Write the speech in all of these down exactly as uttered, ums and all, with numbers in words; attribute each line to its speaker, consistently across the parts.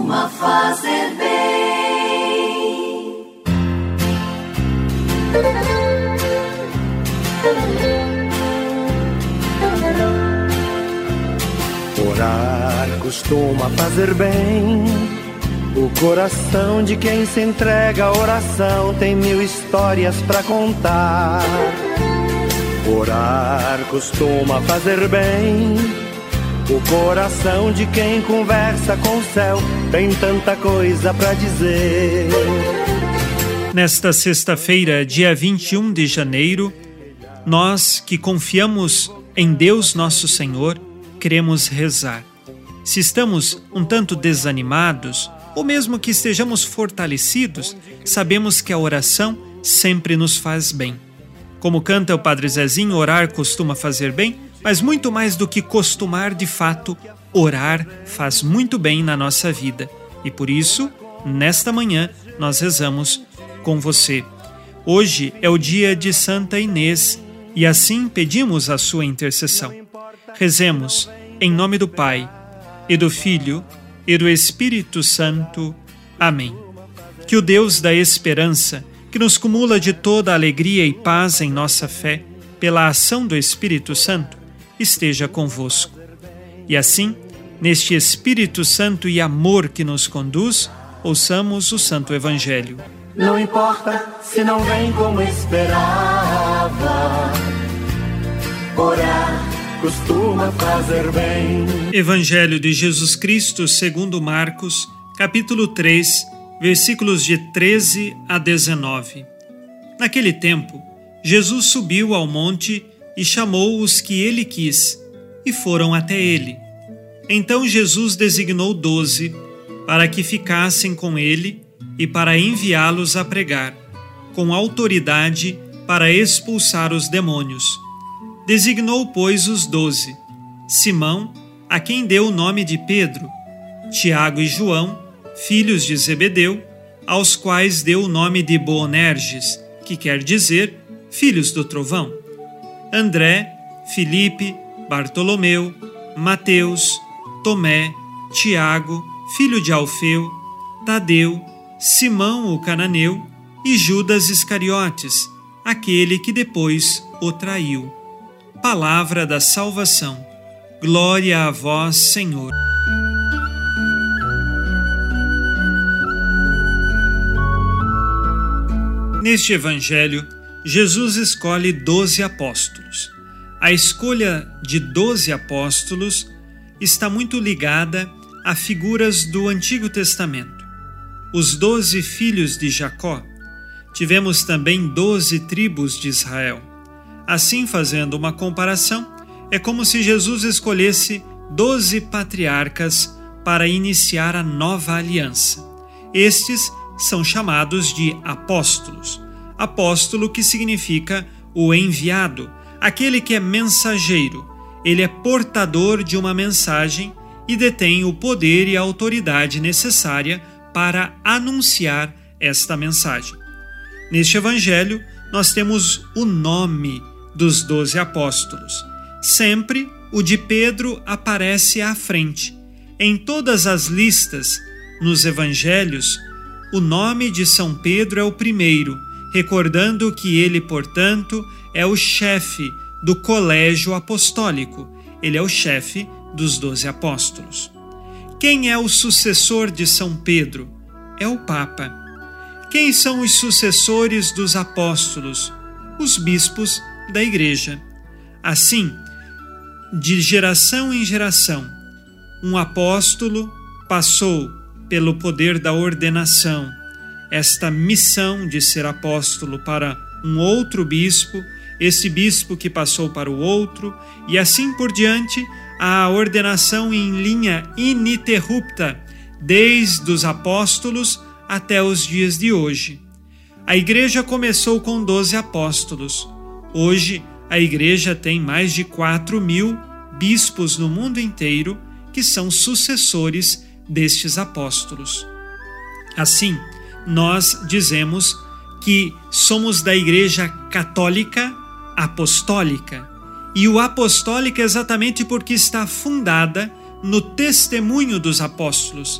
Speaker 1: costuma fazer bem.
Speaker 2: Orar costuma fazer bem. O coração de quem se entrega à oração tem mil histórias pra contar. Orar costuma fazer bem. O coração de quem conversa com o céu tem tanta coisa pra dizer.
Speaker 3: Nesta sexta-feira, dia vinte e um de janeiro, nós que confiamos em Deus nosso Senhor, queremos rezar. Se estamos um tanto desanimados, ou mesmo que estejamos fortalecidos, sabemos que a oração sempre nos faz bem. Como canta o Padre Zezinho, orar costuma fazer bem, mas muito mais do que costumar, de fato, orar faz muito bem na nossa vida. E por isso, nesta manhã, nós rezamos com você. Hoje é o dia de Santa Inês e assim pedimos a sua intercessão. Rezemos em nome do Pai, e do Filho, e do Espírito Santo. Amém. Que o Deus da esperança, que nos cumula de toda alegria e paz em nossa fé, pela ação do Espírito Santo, esteja convosco. E assim, neste Espírito Santo e amor que nos conduz, ouçamos o Santo Evangelho.
Speaker 2: Não importa se não vem como esperava, orar costuma fazer bem.
Speaker 3: Evangelho de Jesus Cristo segundo Marcos, capítulo três, versículos de treze a dezenove. Naquele tempo, Jesus subiu ao monte e chamou os que ele quis, e foram até ele. Então Jesus designou doze, para que ficassem com ele e para enviá-los a pregar, com autoridade para expulsar os demônios. Designou, pois, os doze: Simão, a quem deu o nome de Pedro, Tiago e João, filhos de Zebedeu, aos quais deu o nome de Boanerges, que quer dizer filhos do trovão, André, Filipe, Bartolomeu, Mateus, Tomé, Tiago, filho de Alfeu, Tadeu, Simão o cananeu e Judas Iscariotes, aquele que depois o traiu. Palavra da salvação. Glória a vós, Senhor. Neste Evangelho, Jesus escolhe doze apóstolos. A escolha de doze apóstolos está muito ligada a figuras do Antigo Testamento. Os doze filhos de Jacó. Tivemos também doze tribos de Israel. Assim, fazendo uma comparação, é como se Jesus escolhesse doze patriarcas para iniciar a nova aliança. Estes são chamados de apóstolos. Apóstolo, que significa o enviado, aquele que é mensageiro. Ele é portador de uma mensagem e detém o poder e a autoridade necessária para anunciar esta mensagem. Neste Evangelho, nós temos o nome dos doze apóstolos. Sempre o de Pedro aparece à frente. Em todas as listas, nos Evangelhos, o nome de São Pedro é o primeiro, recordando que ele, portanto, é o chefe do colégio apostólico. Ele é o chefe dos doze apóstolos. Quem é o sucessor de São Pedro? É o Papa. Quem são os sucessores dos apóstolos? Os bispos da Igreja. Assim, de geração em geração, um apóstolo passou pelo poder da ordenação, esta missão de ser apóstolo para um outro bispo, esse bispo que passou para o outro, e assim por diante, a ordenação em linha ininterrupta, desde os apóstolos até os dias de hoje. A Igreja começou com doze apóstolos. Hoje, a Igreja tem mais de quatro mil bispos no mundo inteiro que são sucessores destes apóstolos. Assim, nós dizemos que somos da Igreja Católica Apostólica. E o apostólica exatamente porque está fundada no testemunho dos apóstolos,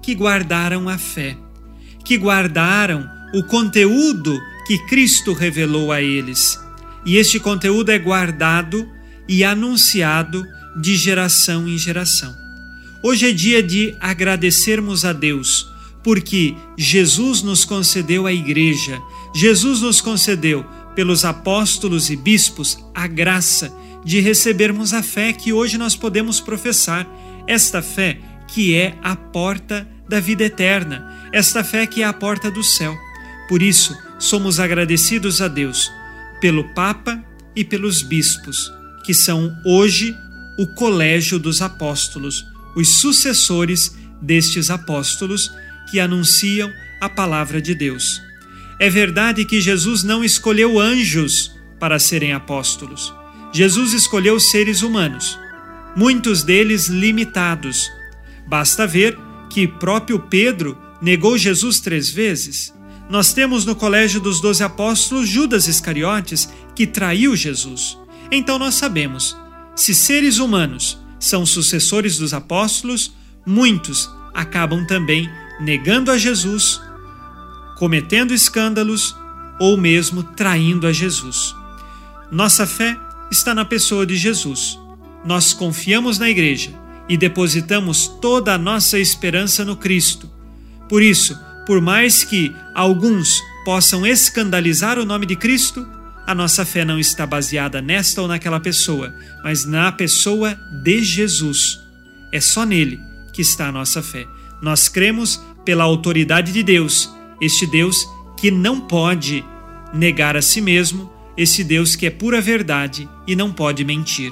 Speaker 3: que guardaram a fé, que guardaram o conteúdo que Cristo revelou a eles. E este conteúdo é guardado e anunciado de geração em geração. Hoje é dia de agradecermos a Deus, porque Jesus nos concedeu a igreja, Jesus nos concedeu, pelos apóstolos e bispos, a graça de recebermos a fé que hoje nós podemos professar, esta fé que é a porta da vida eterna, esta fé que é a porta do céu. Por isso, somos agradecidos a Deus pelo Papa e pelos bispos, que são hoje o colégio dos apóstolos, os sucessores destes apóstolos que anunciam a palavra de Deus. É verdade que Jesus não escolheu anjos para serem apóstolos. Jesus escolheu seres humanos, muitos deles limitados. Basta ver que próprio Pedro negou Jesus três vezes. Nós temos no colégio dos doze apóstolos Judas Iscariotes, que traiu Jesus. Então nós sabemos, se seres humanos são sucessores dos apóstolos, muitos acabam também negando a Jesus, cometendo escândalos ou mesmo traindo a Jesus. Nossa fé está na pessoa de Jesus. Nós confiamos na igreja e depositamos toda a nossa esperança no Cristo. Por isso, por mais que alguns possam escandalizar o nome de Cristo, a nossa fé não está baseada nesta ou naquela pessoa, mas na pessoa de Jesus. É só nele que está a nossa fé. Nós cremos pela autoridade de Deus, este Deus que não pode negar a si mesmo, esse Deus que é pura verdade e não pode mentir.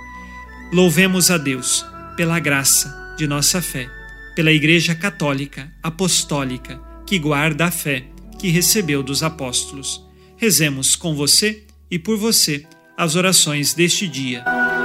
Speaker 3: Louvemos a Deus pela graça de nossa fé, pela Igreja Católica Apostólica, que guarda a fé que recebeu dos apóstolos. Rezemos com você e por você as orações deste dia.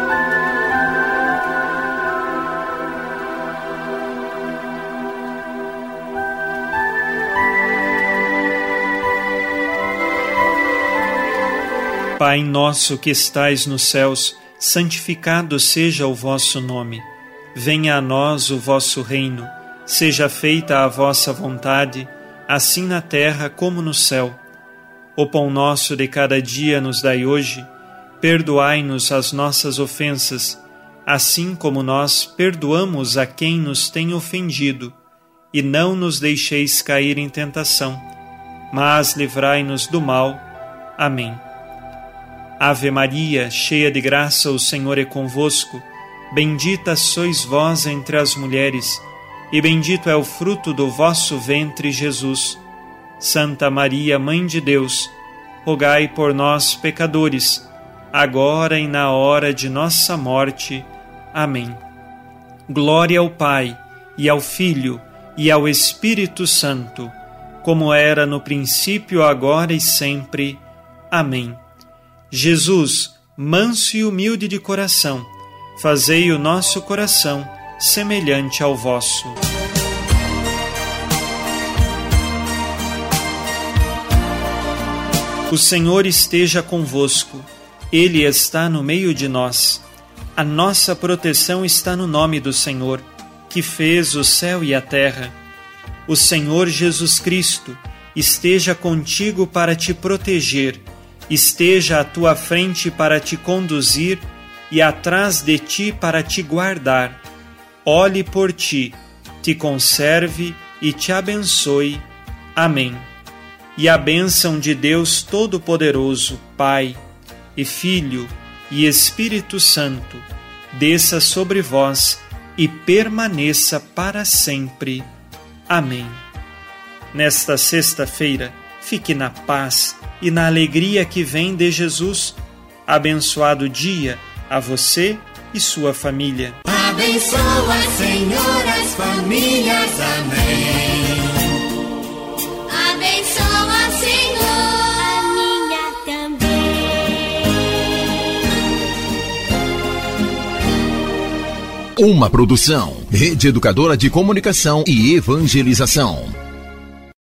Speaker 3: Pai nosso que estais nos céus, santificado seja o vosso nome. Venha a nós o vosso reino. Seja feita a vossa vontade, assim na terra como no céu. O pão nosso de cada dia nos dai hoje. Perdoai-nos as nossas ofensas, assim como nós perdoamos a quem nos tem ofendido. E não nos deixeis cair em tentação, mas livrai-nos do mal. Amém. Ave Maria, cheia de graça, o Senhor é convosco. Bendita sois vós entre as mulheres, e bendito é o fruto do vosso ventre, Jesus. Santa Maria, Mãe de Deus, rogai por nós, pecadores, agora e na hora de nossa morte. Amém. Glória ao Pai, e ao Filho, e ao Espírito Santo, como era no princípio, agora e sempre. Amém. Jesus, manso e humilde de coração, fazei o nosso coração semelhante ao vosso. O Senhor esteja convosco, Ele está no meio de nós. A nossa proteção está no nome do Senhor, que fez o céu e a terra. O Senhor Jesus Cristo esteja contigo para te proteger, esteja à tua frente para te conduzir e atrás de ti para te guardar. Olhe por ti, te conserve e te abençoe. Amém. E a bênção de Deus Todo-Poderoso, Pai e Filho e Espírito Santo, desça sobre vós e permaneça para sempre. Amém. Nesta sexta-feira, fique na paz e na alegria que vem de Jesus. Abençoado dia a você e sua família.
Speaker 1: Abençoa, Senhor, as famílias. Amém. Abençoa, Senhor, a minha também.
Speaker 4: Uma produção, Rede Educadora de Comunicação e Evangelização.